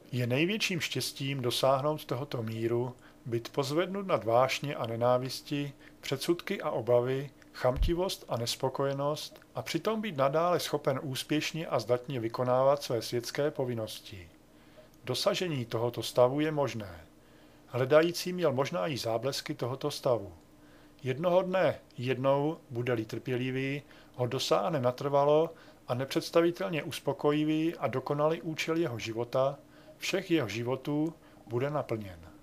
Je největším štěstím dosáhnout tohoto míru, být pozvednut nad vášně a nenávisti, předsudky a obavy, chamtivost a nespokojenost a přitom být nadále schopen úspěšně a zdatně vykonávat své světské povinnosti. Dosažení tohoto stavu je možné. Hledající měl možná i záblesky tohoto stavu. Jednoho dne, jednou, bude-li trpělivý, ho dosáhne natrvalo a nepředstavitelně uspokojivý a dokonalý účel jeho života, všech jeho životů, bude naplněn.